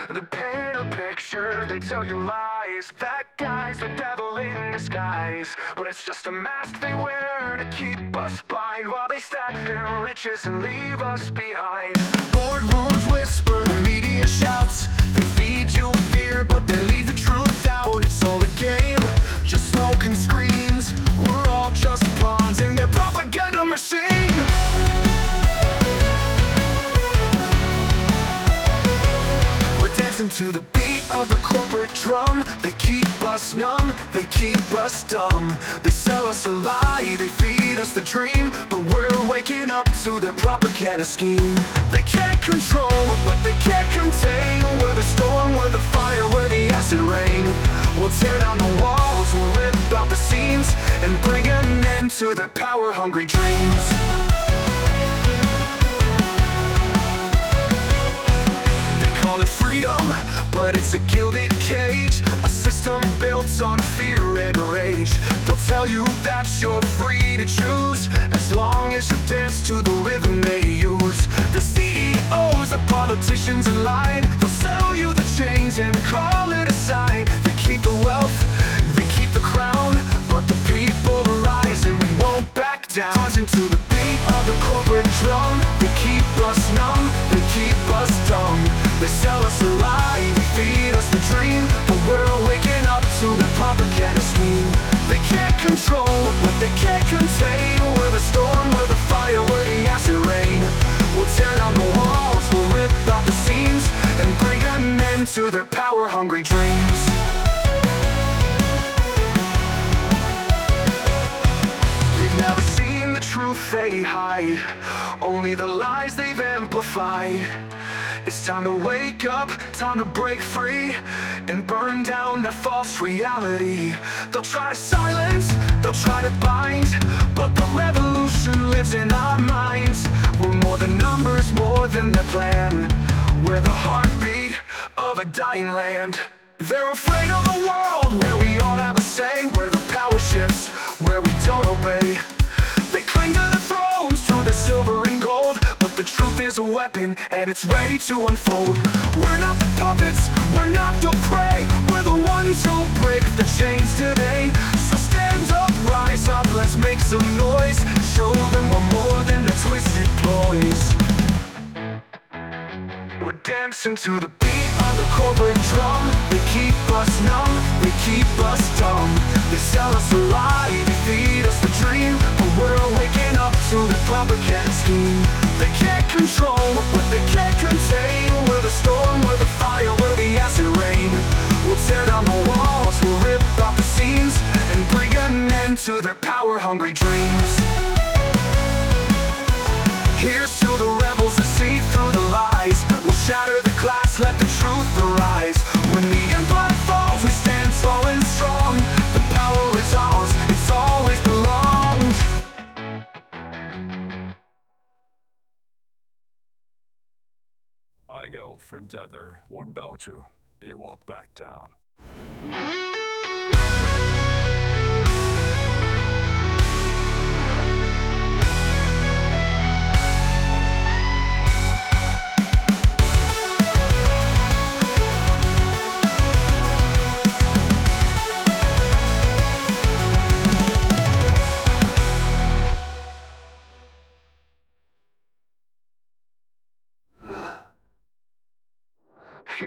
They paint a picture, they tell you lies. That guy's the devil in disguise, but it's just a mask they wear to keep us blind, while they stack their riches and leave us behind. Boardrooms whisper, the media shouts. They feed you fear, but they leave the truth out. It's all a game, just smoke and screams. We're all just pawns in their propaganda machine. We're dancing to the beat of the corporate drum. They keep us numb, they keep us dumb. They sell us a lie, they feed us the dream, but we're waking up to their propaganda scheme. They can't control, but they can't contain. We're the storm, we're the fire, we're the acid rain. We'll tear down the walls, we'll rip out the seams, and bring an end to their power-hungry dreams. Call it freedom, but it's a gilded cage, a system built on fear and rage. They'll tell you that you're free to choose, as long as you dance to the rhythm they use. The CEOs, the politicians in line, they'll sell you the chains and call it a sign. They keep the wealth, they keep the crown, but the people rise and we won't back down. Dancing to the beat of the corporate drum. They keep us numb, they keep us dumb. They sell us a lie, they feed us the dream, but we're waking up to the propaganda scheme. They can't control, but they can't contain. We're the storm, we're the fire, we're the acid rain. We'll tear down the walls, we'll rip out the seams, and bring an end to their power-hungry dreams. They've never seen the truth they hide, only the lies they've amplified. It's time to wake up, time to break free, and burn down that false reality. They'll try to silence, they'll try to bind, but the revolution lives in our minds. We're more than numbers, more than their plan. We're the heartbeat of a dying land. They're afraid of a world where we all have a say, where the power shifts, where we don't obey. They cling to the thrones, to the silver and gold, but the truth is a weapon, and it's ready to unfold. We're not the puppets, we're not the prey. We're the ones who break the chains today. So stand up, rise up, let's make some noise. Show them we're more than the twisted ploys. We're dancing to the beat of the corporate drum. They keep us numb, they keep us dumb. They sell us a lie, they feed us the dream, but we're waking up to the propaganda scheme. They can't control, but they can't contain. We're the storm, we're the fire, we're the acid rain. We'll tear down the walls, we'll rip out the seams, and bring an end to their power-hungry dreams. Here's to the rebels that see through the lies. We'll shatter the glass, let the truth arise. When the empire falls, we stand tall and strong. The power is ours, it's always belonged. I go from tether, one bow to, they walk back down.